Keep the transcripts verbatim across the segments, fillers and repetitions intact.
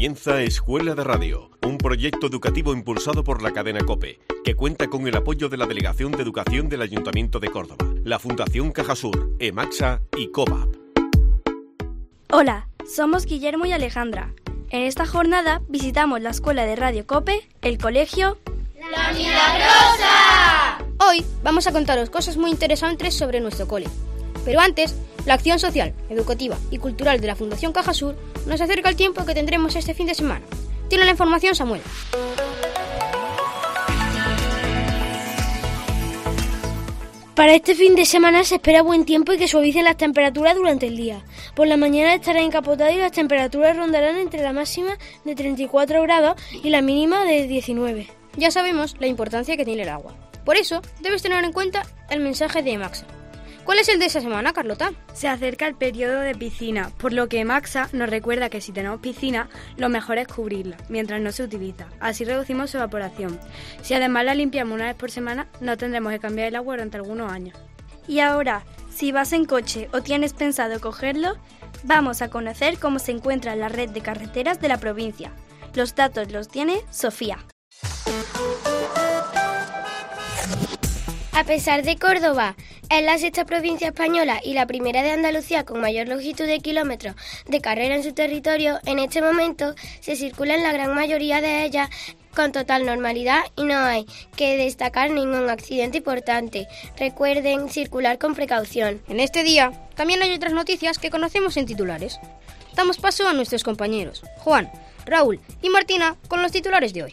Comienza Escuela de Radio, un proyecto educativo impulsado por la cadena COPE, que cuenta con el apoyo de la Delegación de Educación del Ayuntamiento de Córdoba, la Fundación Cajasur, EMAXA y COVAP. Hola, somos Guillermo y Alejandra. En esta jornada visitamos la Escuela de Radio COPE, el colegio ¡La Milagrosa! Hoy vamos a contaros cosas muy interesantes sobre nuestro cole. Pero antes, la acción social, educativa y cultural de la Fundación Cajasur nos acerca al tiempo que tendremos este fin de semana. Tiene la información Samuel. Para este fin de semana se espera buen tiempo y que suavicen las temperaturas durante el día. Por la mañana estará encapotado y las temperaturas rondarán entre la máxima de treinta y cuatro grados y la mínima de diecinueve. Ya sabemos la importancia que tiene el agua. Por eso, debes tener en cuenta el mensaje de EMAXA. ¿Cuál es el de esa semana, Carlota? Se acerca el periodo de piscina, por lo que EMAXA nos recuerda que si tenemos piscina, lo mejor es cubrirla, mientras no se utiliza. Así reducimos su evaporación. Si además la limpiamos una vez por semana, no tendremos que cambiar el agua durante algunos años. Y ahora, si vas en coche o tienes pensado cogerlo, vamos a conocer cómo se encuentra la red de carreteras de la provincia. Los datos los tiene Sofía. A pesar de Córdoba, es la sexta provincia española y la primera de Andalucía con mayor longitud de kilómetros de carrera en su territorio, en este momento se circula en la gran mayoría de ellas con total normalidad y no hay que destacar ningún accidente importante. Recuerden circular con precaución. En este día también hay otras noticias que conocemos en titulares. Damos paso a nuestros compañeros Juan, Raúl y Martina con los titulares de hoy.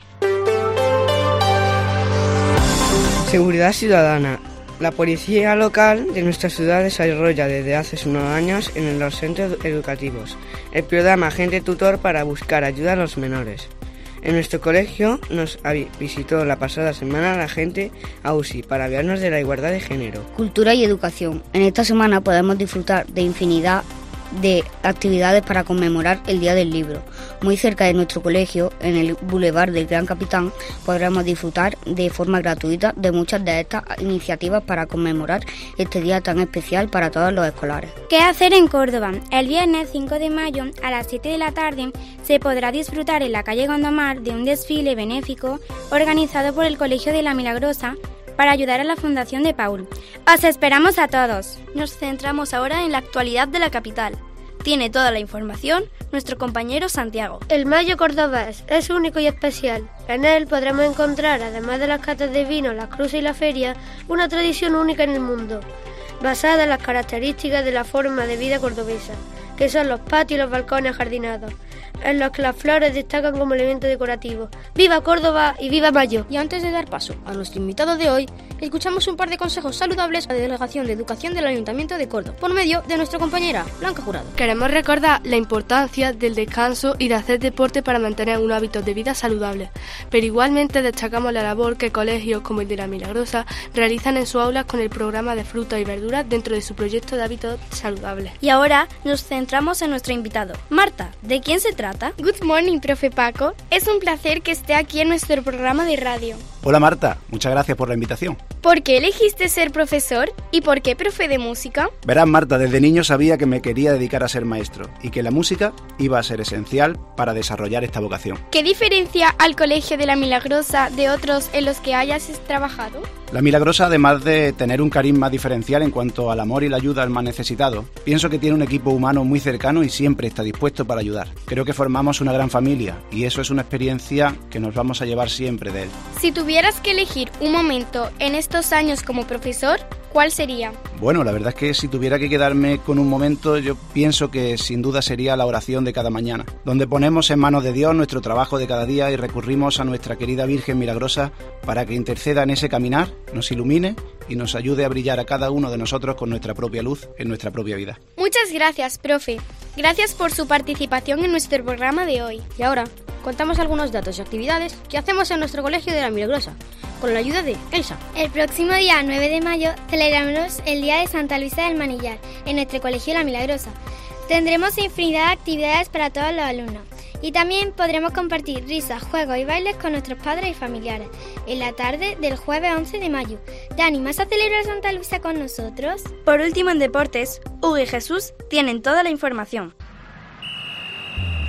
Seguridad ciudadana. La policía local de nuestra ciudad desarrolla desde hace unos años en los centros educativos el programa Agente Tutor para buscar ayuda a los menores. En nuestro colegio nos visitó la pasada semana la agente A U S I para hablarnos de la igualdad de género. Cultura y educación. En esta semana podemos disfrutar de infinidad de actividades para conmemorar el Día del Libro. Muy cerca de nuestro colegio, en el Boulevard del Gran Capitán, podremos disfrutar de forma gratuita de muchas de estas iniciativas para conmemorar este día tan especial para todos los escolares. ¿Qué hacer en Córdoba? El viernes cinco de mayo a las siete de la tarde se podrá disfrutar en la calle Gondomar de un desfile benéfico organizado por el Colegio de la Milagrosa para ayudar a la Fundación de Paul. ¡Os esperamos a todos! Nos centramos ahora en la actualidad de la capital. Tiene toda la información nuestro compañero Santiago. El Mayo cordobés es único y especial. En él podremos encontrar, además de las catas de vino, las cruces y la feria, una tradición única en el mundo, basada en las características de la forma de vida cordobesa, que son los patios y los balcones ajardinados, en los que las flores destacan como elemento decorativo. ¡Viva Córdoba y viva Mayo! Y antes de dar paso a nuestro invitado de hoy, escuchamos un par de consejos saludables a la Delegación de Educación del Ayuntamiento de Córdoba, por medio de nuestra compañera Blanca Jurado. Queremos recordar la importancia del descanso y de hacer deporte para mantener un hábito de vida saludable, pero igualmente destacamos la labor que colegios como el de La Milagrosa realizan en sus aulas con el programa de frutas y verduras dentro de su proyecto de hábitos saludables. Y ahora nos centramos en nuestro invitado. Marta, ¿de quién se trata? Good morning, profe Paco. Es un placer que esté aquí en nuestro programa de radio. Hola Marta, muchas gracias por la invitación. ¿Por qué elegiste ser profesor y por qué profe de música? Verás Marta, desde niño sabía que me quería dedicar a ser maestro y que la música iba a ser esencial para desarrollar esta vocación. ¿Qué diferencia al Colegio de la Milagrosa de otros en los que hayas trabajado? La Milagrosa, además de tener un carisma diferencial en cuanto al amor y la ayuda al más necesitado, pienso que tiene un equipo humano muy cercano y siempre está dispuesto para ayudar. Creo que formamos una gran familia y eso es una experiencia que nos vamos a llevar siempre de él. Si tuvieras que elegir un momento en estos años como profesor, ¿cuál sería? Bueno, la verdad es que si tuviera que quedarme con un momento, yo pienso que sin duda sería la oración de cada mañana, donde ponemos en manos de Dios nuestro trabajo de cada día y recurrimos a nuestra querida Virgen Milagrosa para que interceda en ese caminar, nos ilumine y nos ayude a brillar a cada uno de nosotros con nuestra propia luz en nuestra propia vida. Muchas gracias, profe. Gracias por su participación en nuestro programa de hoy. Y ahora contamos algunos datos y actividades que hacemos en nuestro Colegio de la Milagrosa, con la ayuda de Elsa. El próximo día nueve de mayo celebraremos el Día de Santa Luisa del Manillar en nuestro Colegio La Milagrosa. Tendremos infinidad de actividades para todos los alumnos y también podremos compartir risas, juegos y bailes con nuestros padres y familiares en la tarde del jueves once de mayo. ¿Te animas a celebrar Santa Luisa con nosotros? Por último, en deportes, Hugo y Jesús tienen toda la información.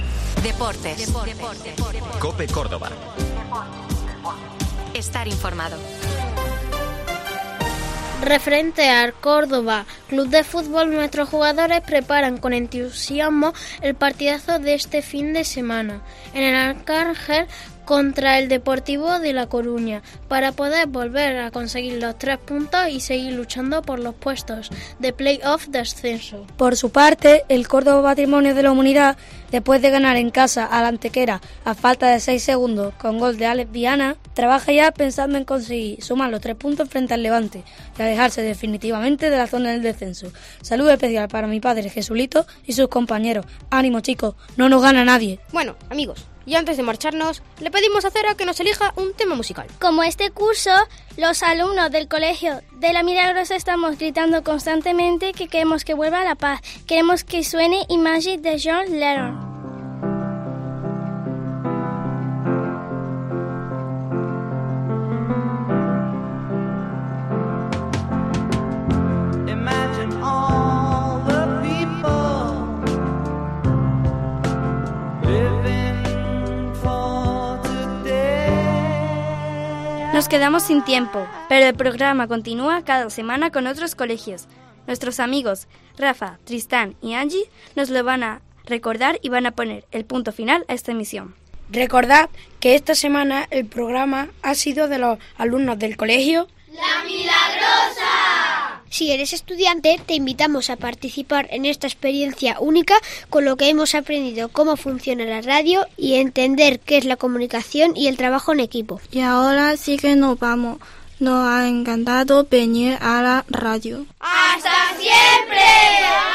Deportes. Deportes. COPE Córdoba. Estar informado. Referente al Córdoba Club de Fútbol, nuestros jugadores preparan con entusiasmo el partidazo de este fin de semana en el Arcángel contra el Deportivo de La Coruña, para poder volver a conseguir los tres puntos y seguir luchando por los puestos de play-off de ascenso. Por su parte, el Córdoba Patrimonio de la Humanidad, después de ganar en casa a la Antequera a falta de seis segundos con gol de Alex Viana, trabaja ya pensando en conseguir sumar los tres puntos frente al Levante y alejarse definitivamente de la zona del descenso. Saludo especial para mi padre Jesulito y sus compañeros. Ánimo, chicos, no nos gana nadie. Bueno, amigos, y antes de marcharnos, le pedimos a Cera que nos elija un tema musical. Como este curso, los alumnos del Colegio de La Milagrosa estamos gritando constantemente que queremos que vuelva la paz. Queremos que suene Imagine de John Lennon. Nos quedamos sin tiempo, pero el programa continúa cada semana con otros colegios. Nuestros amigos Rafa, Tristán y Angie nos lo van a recordar y van a poner el punto final a esta emisión. Recordad que esta semana el programa ha sido de los alumnos del colegio La Milagrosa. Si eres estudiante, te invitamos a participar en esta experiencia única, con lo que hemos aprendido cómo funciona la radio y entender qué es la comunicación y el trabajo en equipo. Y ahora sí que nos vamos. Nos ha encantado venir a la radio. ¡Hasta siempre!